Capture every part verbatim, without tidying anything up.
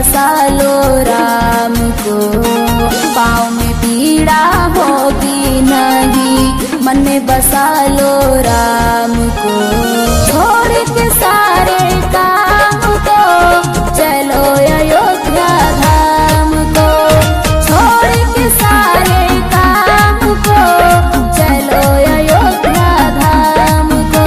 बसा लो राम को, पाँव में पीड़ा होगी नहीं, मन में बसा लो राम को। छोड़ के सारे काम को चलो अयोध्या धाम को, छोड़ के सारे काम को चलो अयोध्या धाम को।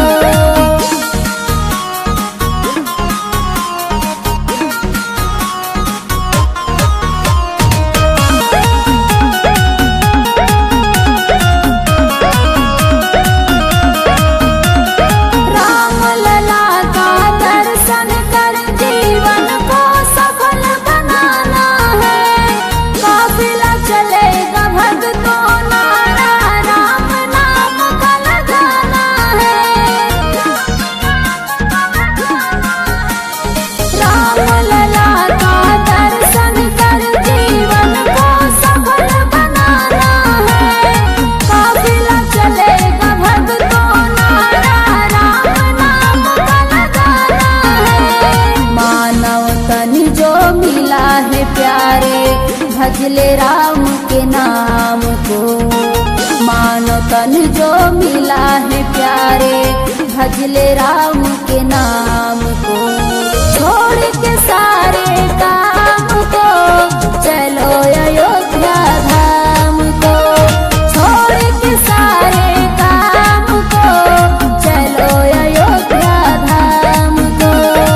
भजले राम के नाम को, मानो तन जो मिला है प्यारे, भजले राम के नाम को। छोड़ के सारे काम को चलो अयोध्या धाम को, छोड़ के सारे काम को चलो अयोध्या धाम को।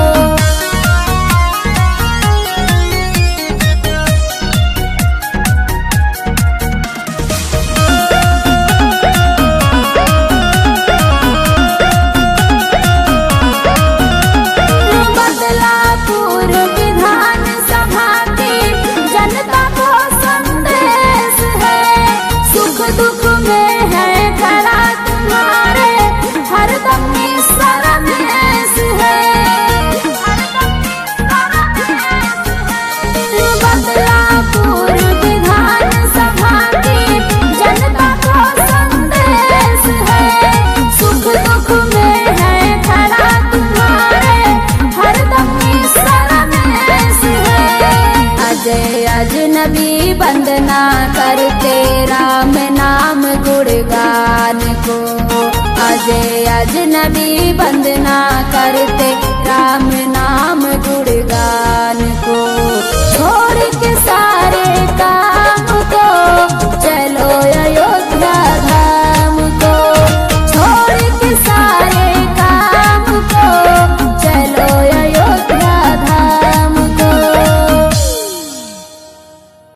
अजनबी वंदना करते राम नाम गुणगान को, अजय अजनबी वंदना करते राम